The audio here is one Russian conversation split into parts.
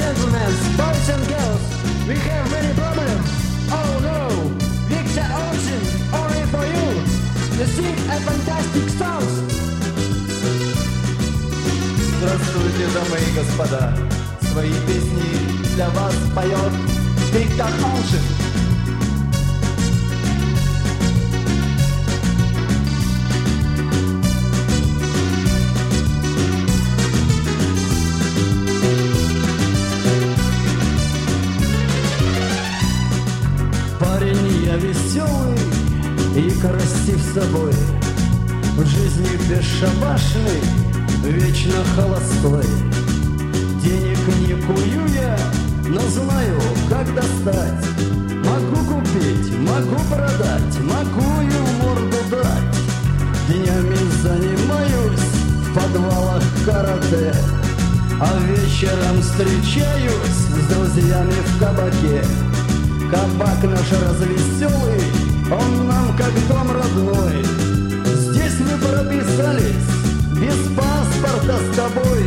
gentlemen, boys and girls, we have many problems. Oh no, Victor Ocean, only for you. You sing a fantastic songs. Здравствуйте, дамы и господа. Свои песни для вас поет Виктор Ocean. Парень я веселый и красив собой, в жизни бесшабашный, вечно холостой. Денег не кую я, но знаю, как достать. Могу купить, могу продать, могу и в морду дать. Днями занимаюсь в подвалах карате, а вечером встречаюсь с друзьями в кабаке. Кабак наш развеселый, он нам как дом родной. Здесь мы прописались без паспорта с тобой.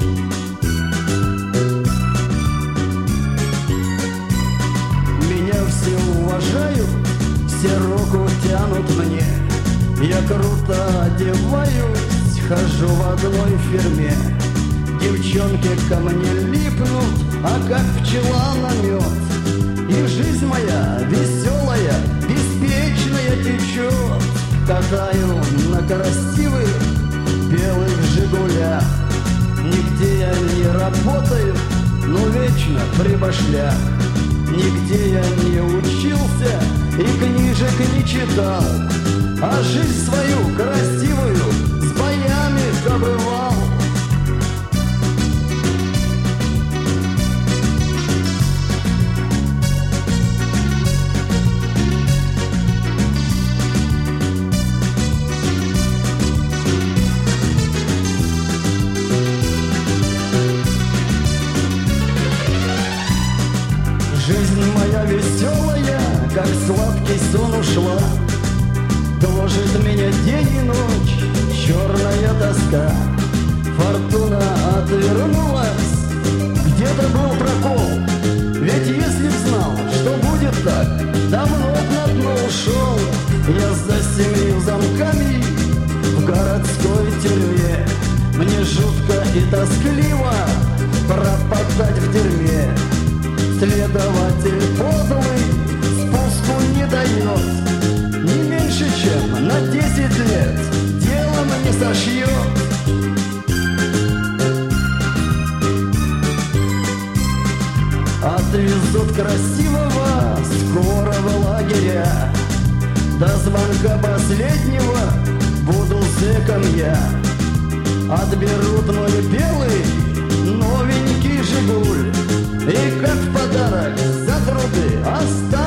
Меня все уважают, все руку тянут мне. Я круто одеваюсь, хожу в одной фирме. Девчонки ко мне липнут, а как пчела на мед. И жизнь моя веселая, беспечная течет. Катаю на красивых белых «Жигулях». Нигде я не работаю, но вечно при башлях. Нигде я не учился и книжек не читал, а жизнь свою красивую с боями добывал. Жизнь моя веселая, как сладкий сон ушла. Гложет меня день и ночь черная тоска. Фортуна отвернулась, где-то был прокол. Ведь если б знал, что будет так, давно б на дно ушел. Я за 7 замками в городской тюрьме. Мне жутко и тоскливо пропадать в тюрьме. Следователь подлый спуску не дает. Не меньше, чем на 10 лет делом не сошьет. Отвезут красивого скоро в лагеря. До звонка последнего буду зэком я. Отберут мой белый новенький «Жигуль» и как в подарок за труды оставят